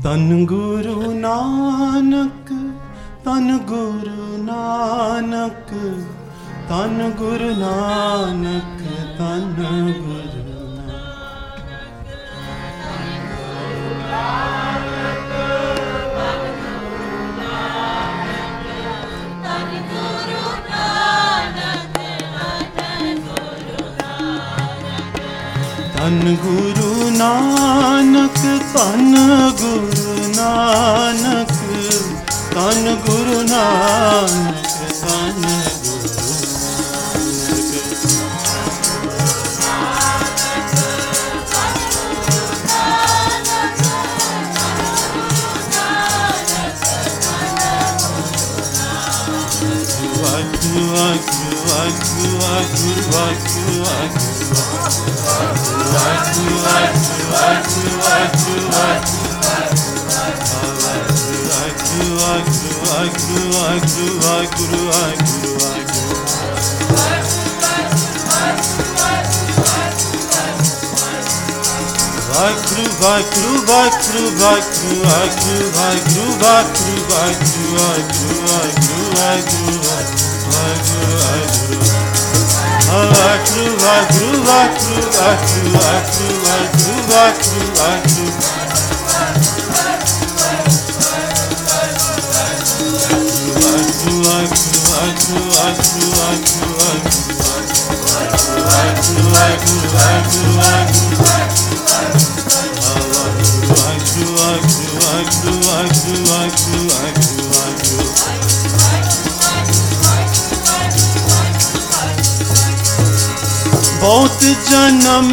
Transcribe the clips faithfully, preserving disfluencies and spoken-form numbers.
तन गुरु नानक तन गुरु नानक तन गुरु नानक तन गुरु तन गुरु नानक तन गुरु नानक तन गुरु नानक तन गुरु वाहिगुरु वाहिगुरु वाहिगुरु वाहिगुरु वाहिगुरु वाहिगुरु वाहिगुरु बहुत जन्म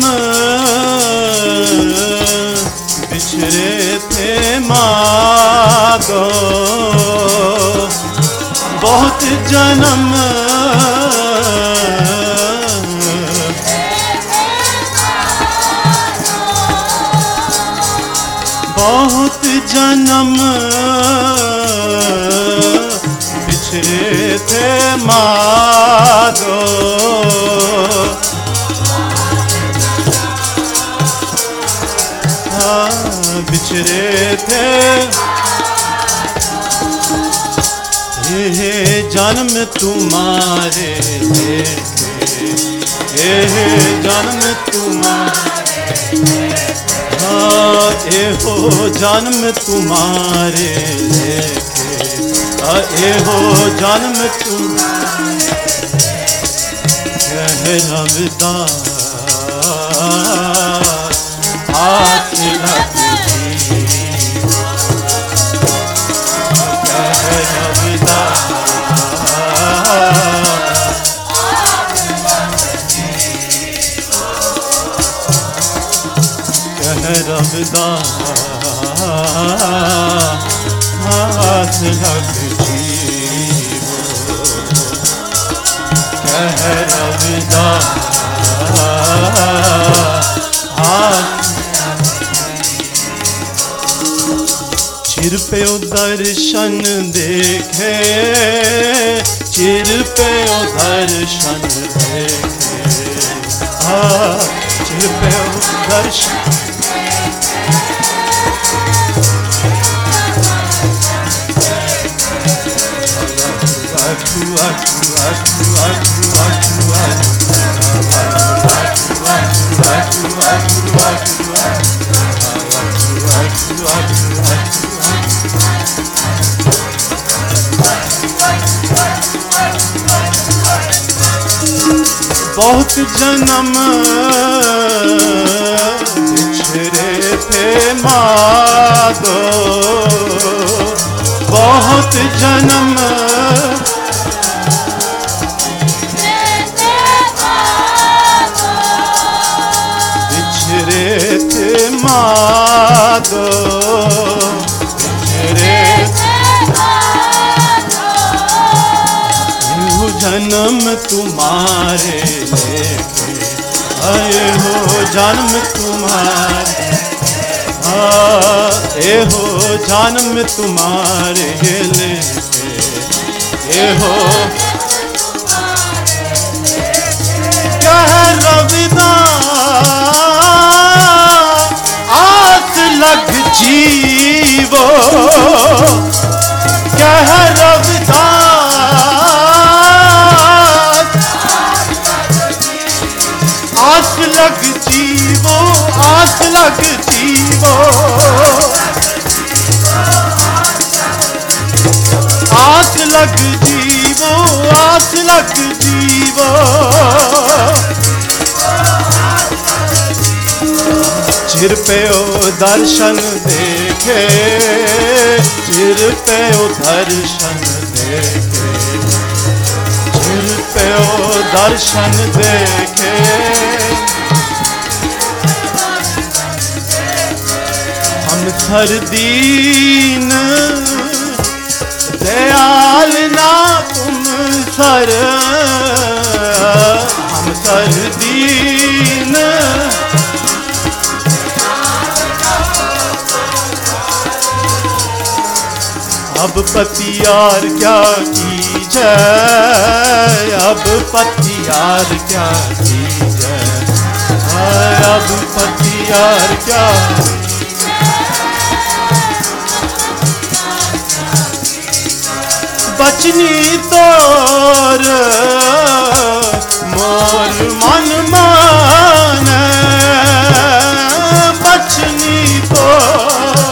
बिछड़े थे मागो बहुत जन्म बहुत जन्म बिछड़े थे मागो बिछड़े थे हे जन्म तुम्हारे देखे हे जन्म तुम्हारे हाँ ए हो जन्म तुम्हारे देखे ए हो जन्म तुम्हारे कह रविदास हाथ लग रविदास हाथ लग जीवो कह रविदास हाथ चिर पे दर्शन देखे चिर पे दर्शन देखे हाँ चिर पे दर्शन बहुत जन्म बिछड़े थे मागो बहुत जन्म बिछड़े थे मागो बिछड़े जन्म तुम्हारे लेके आए हो जन्म तुम्हारे आए हो जन्म तुम्हारे लेके ये हो कह रविदास आस लग जीव लग जीवो, आस लग जीवो। चिर पे ओ दर्शन देखे, चिर पे ओ दर्शन देखे, चिर पे ओ दर्शन देखे। हम थर दीन दयाल ना तुम सर, हम थर दीन अब पतियार क्या कीजे, अब पतियार क्या कीजे, अब पतियार क्या। बचनी तोर मोर मन माने, बचनी तोर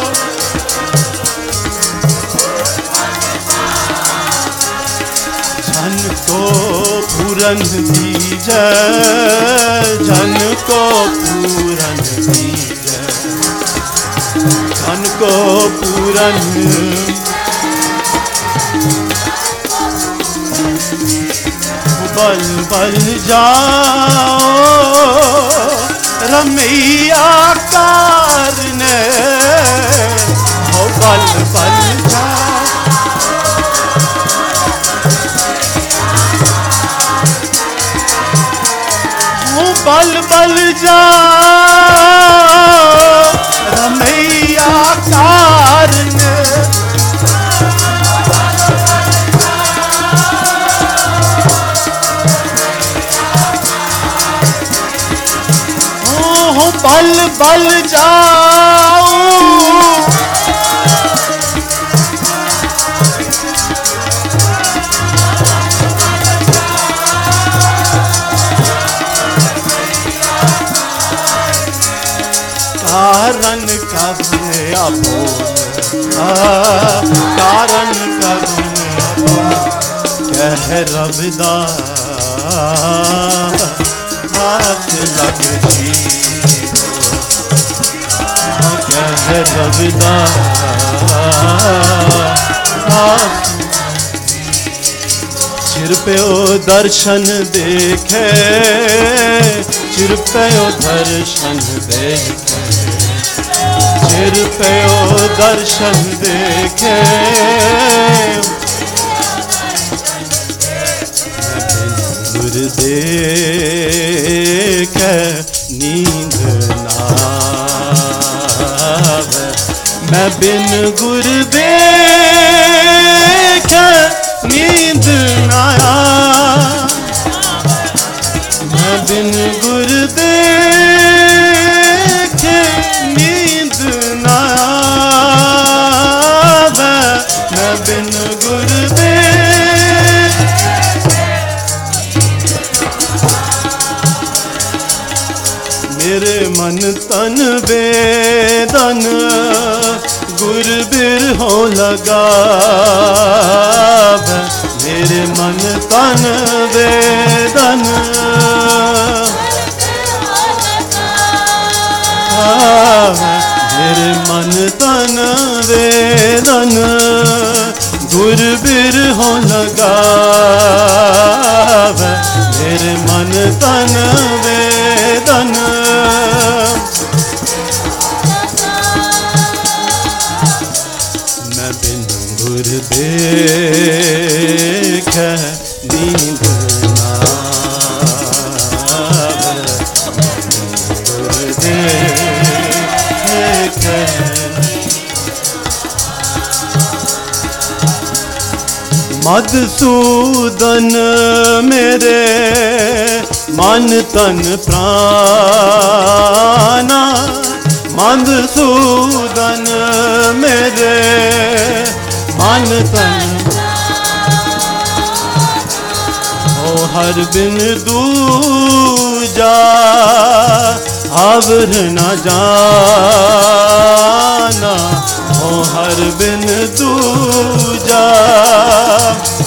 जन को पूरन दीजे, जन को पूरन दीजे, जन को पूरन। बल बल जाओ रमैया कारने, हो बल बल जाओ। हो बल बल जाओ रमैया कारने, बल बल जाओ। कारण कब बोल, कारण कब कह रविदास हाथ लग जी, कह रविदास। चिर पे ओ दर्शन देखे, चिर पे ओ दर्शन देखे, चिर पे ओ दर्शन देखे। गुर देखे नींद ना, मैं बिन गुर देखे नींद ना, मैं बिन गुर देखे नींद ना, मैं बिन गुर मेरे मन तन वेदन गुर बिर हो लगा, मेरे मन तन वेदन मेरे मन तन वेदन गुर बिर हो लगा, मेरे मन तन वेदन। मैं बिन गुर देखे नींद ना, गुर देखे मधुसूदन मेरे मन तन प्राणा, मधुसूदन मेरे मन तन ओ हर बिन दूजा अवर न जाना, ओ हर बिन दूजा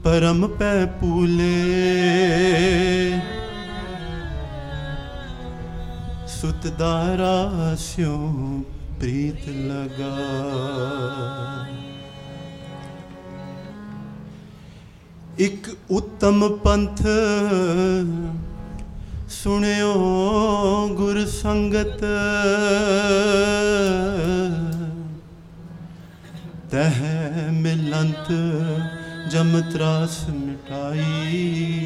परम पै पूले सुत दारा स्यों प्रीत लगा। एक उत्तम पंथ सुनियो गुर संगत तह मिलंत जम त्रास मिटाई।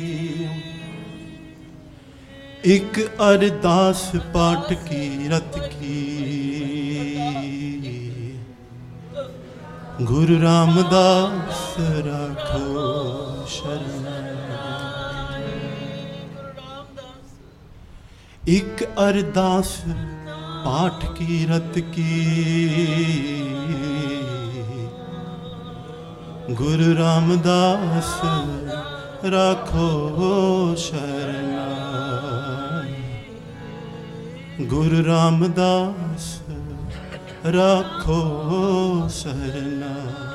एक अरदास पाठ की रत की गुरु रामदास राखो शरण। एक अरदास पाठ की रत की गुरु रामदास राखो शरण। गुरु रामदास राखो शरण।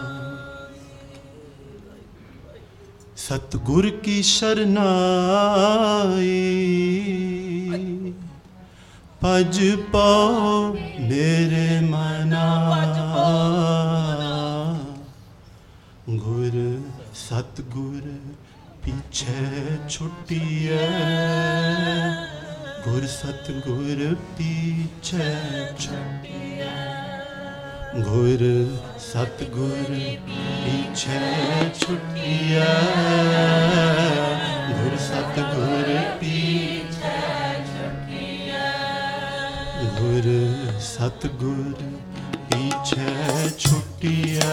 सतगुर की शरनाई भज पाओ मेरे मना। गुर सतगुर पीछे छुट्टिए गुर सतगुर पीछे छुट्टिए। गुर सतगुर पीछे छुट्टिए गुर सतगुर पीछे छुट्टिए। गुर सतगुर पीछे छुट्टिए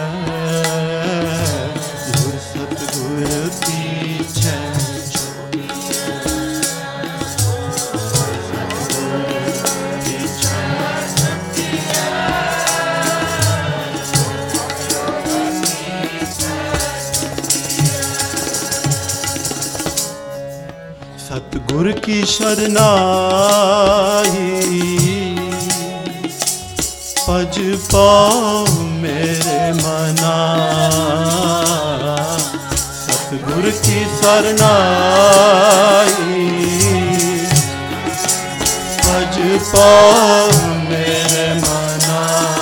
गुर सतगुर पीछे सतगुर की शरनाई भज पाओ मेरे मना। सतगुर की शरनाई भज पाओ मेरे मना।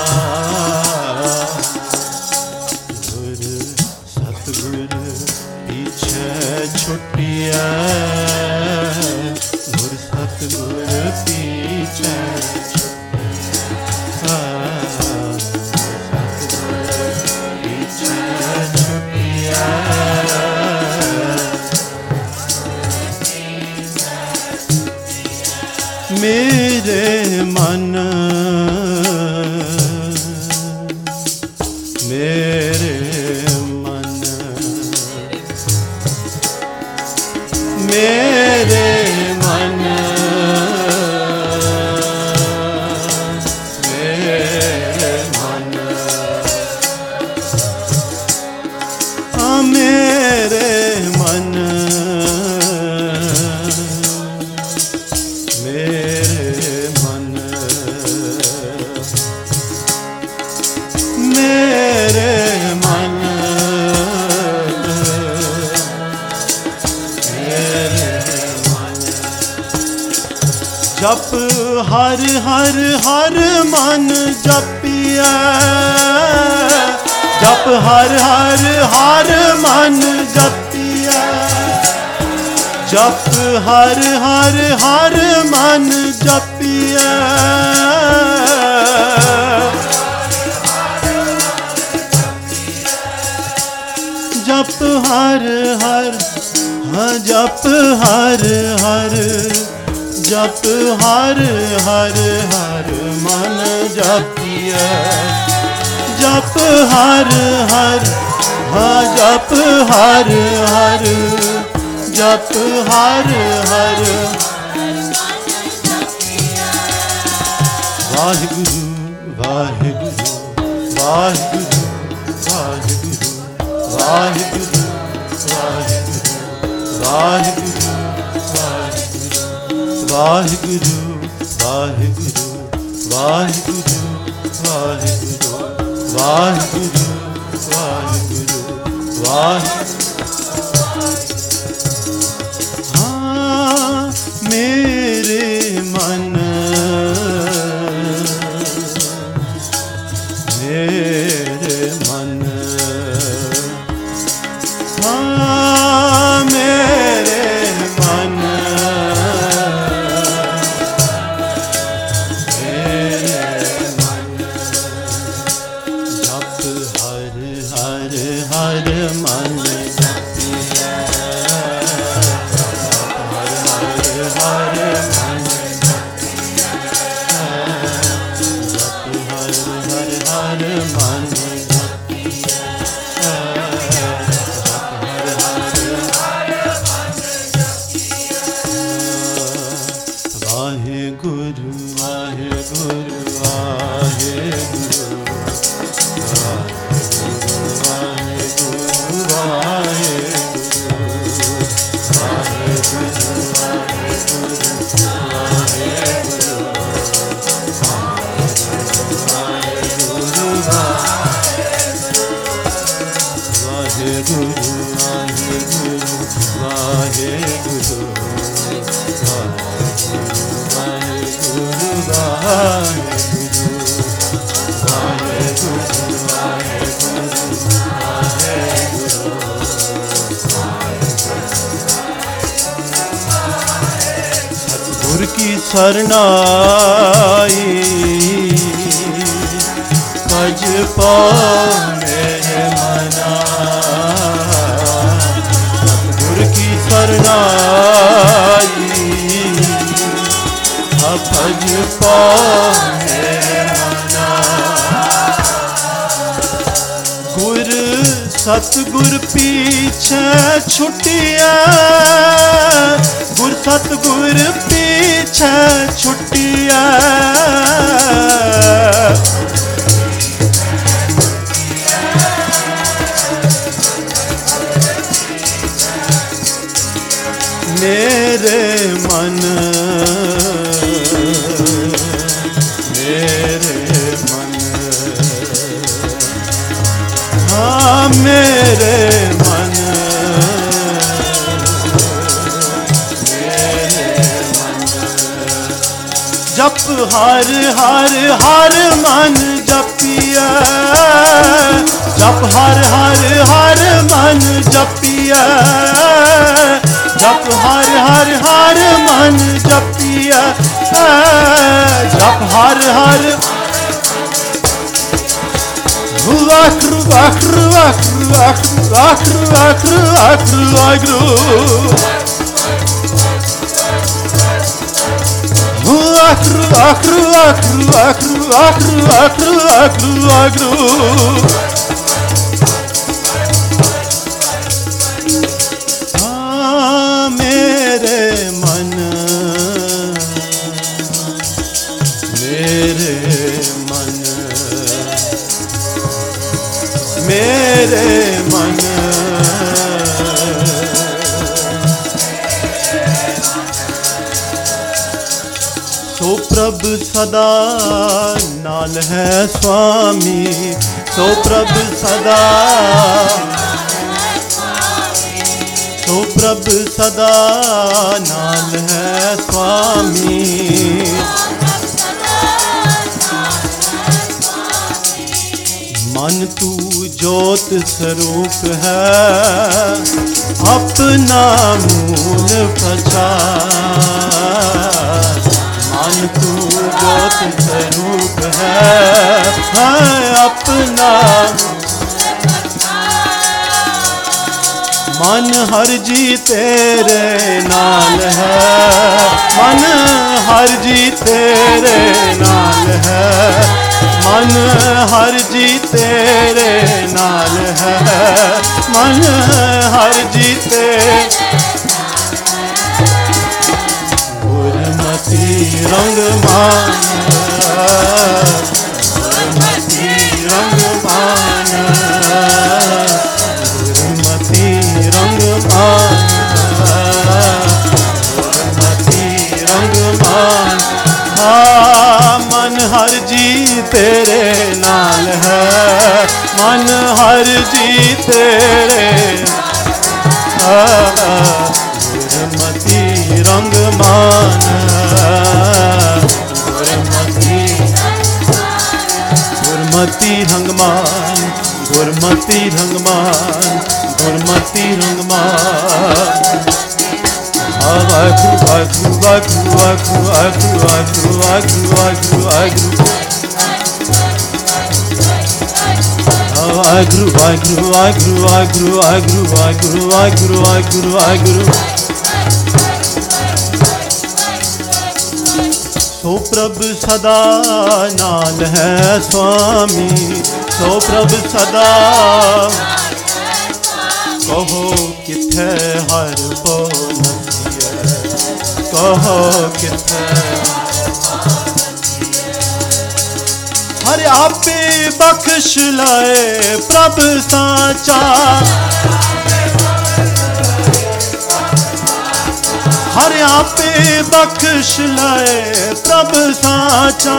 गुर सतगुर पीछे छुट्टिए गुर सतगुर पीछे मेरे मन मेरे मन मेरे मन मेरे मन आ मेरे मन जप हर हर हर मन जपिया। जप हर हर हर मन जपिया। जप हर हर हर मन जपिया। जप हर हर हाँ जप हर हर जप हर हर हर मन जपिया। जप हर हर हाँ जप हर हर जप हर हर वाहिगुरु वाहिगुरु वाहिगुरु वाहिगुरु वाहिगुरु वाहिगुरु वाहिगुरु वाहिगुरु वाहिगुरु वाहिगुरु वाहिगुरु वाहिगुरु वाहिगुरु वाहिगुरु। मेरे मन मेरे मन हाँ मेरे मन मेरे मन जप हर हर हर मन Guru, Vahe Guru, Vahe Guru, Vahe Guru, Vahe सतगुर की शरणाई भज पाओ मेरे मना सतगुर की शरणाई भज पाओ मेरे मना गुर सतगुर पीछे छुटिया गुर सतगुर पीछे छुटिया मेरे मन मेरे मन हाँ मेरे मन मेरे मन जप हर हर हर मन जपिया जप हर हर हर मन जपिया जप हर हर हर मन जपिया जप हर हर वाखरू वाखरू वाखरू वाखरू वाखरू वाखरू वाखरू वाखरू वाखरू वाखरू वाखरू वाखरू वाखरू वाखरू वाखरू वाखरू मेरे मन मेरे मन मेरे मन सो प्रभ सदा नाल है स्वामी सो प्रभ सदा तो प्रभ सदा नाल है स्वामी मन तू ज्योत स्वरूप है अपना मूल पहचान मन तू ज्योत स्वरूप है अपना मन हर जी तेरे नाल है मन हर जी तेरे नाल है मन हर जी तेरे नाल है मन हर जी तेरे गुरमति रंग मान गुरमति रंग मान गुरमति रंग मान गुरमति रंग मान हाँ मन हर जी तेरे नाल है मन हर जी तेरे गुरमति रंगमान गुरमती गुरमती रंगमान गुरमती रंगमान गुरमती रंगमान वागु वागु वागु वागु वागु वागु वागु वागु वागु वागु वागु वागु वागु वागु वागु वागु वागु वागु सो प्रभ सदा नाल है स्वामी सो प्रभ सदा कहो किथे हर पो कहो किथे हर आपे बख्श लाए प्रभ साचा हर आपे बख्श लाए प्रभ साचा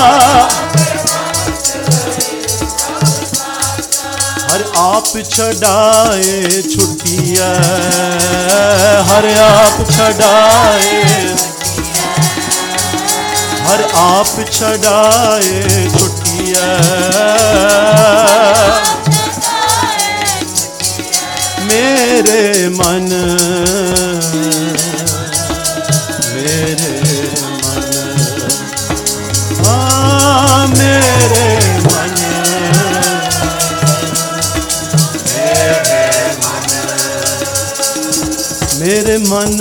हर आप छड़ाए छुट्टिया हर आप छड़ाए हर आप छड़ाए छुट्टिया मेरे मन मेरे मन हाँ मेरे मन मेरे मन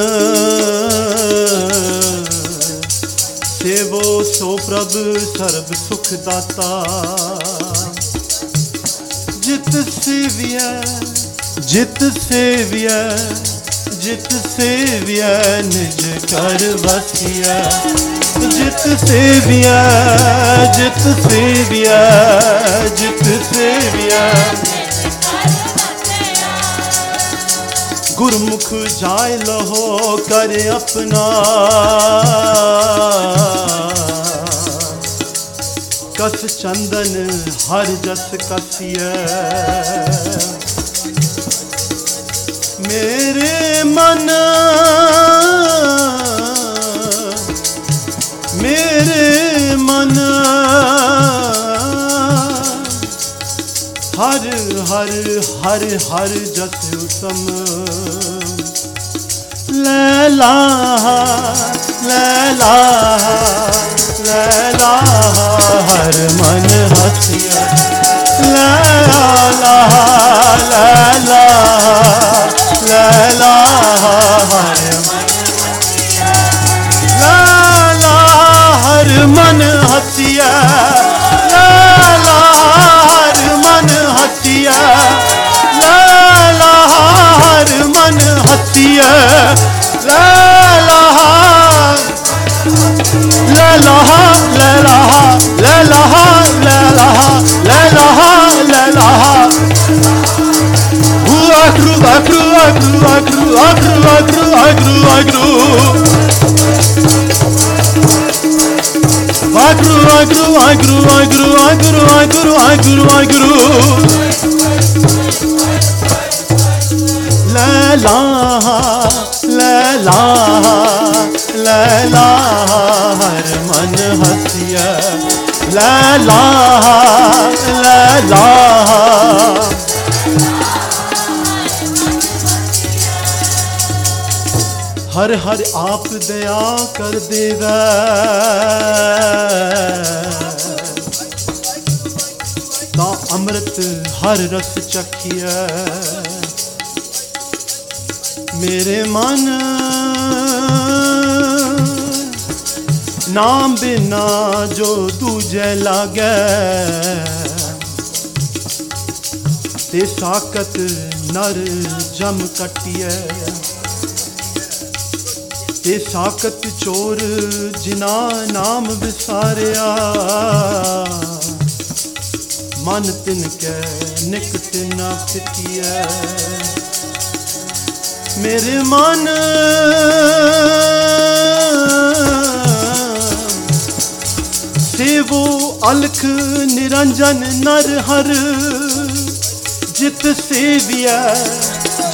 सेवो सो प्रभ सर्व सुख दाता जित सेविया जित सेविया जित सेविया निज कर बसिया जित सेविया जित सेविया जित सेविया गुरमुख जाय लहो कर अपना कस चंदन हर जस कसिया मेरे मन मेरे मन हर हर हर हर जस उत्तम लैला लैला लैला हर मन हसिया लैला लैला लैला हर लैला हर मन हसिया लैला हर मन हसिया लैला हर मन हसिया Laila Laila Laila Laila Laila Laila Laila Agru, agru, agru, agru, agru, agru, agru, agru. Agru, agru, agru, agru, agru, agru, agru, agru. La la, la la, la la, har man hasiya. La la, la la. हर हर आप दया कर देवे ता अमृत हर रस चखिए मेरे मन नाम बिना जो दूजे लागे ते साकत नर जम कटिए ते साकत चोर जिना नाम विसारिया मन तिनके निकट न फिटिए मेरे मन सेवो अलख निरंजन नर हर जित सेविया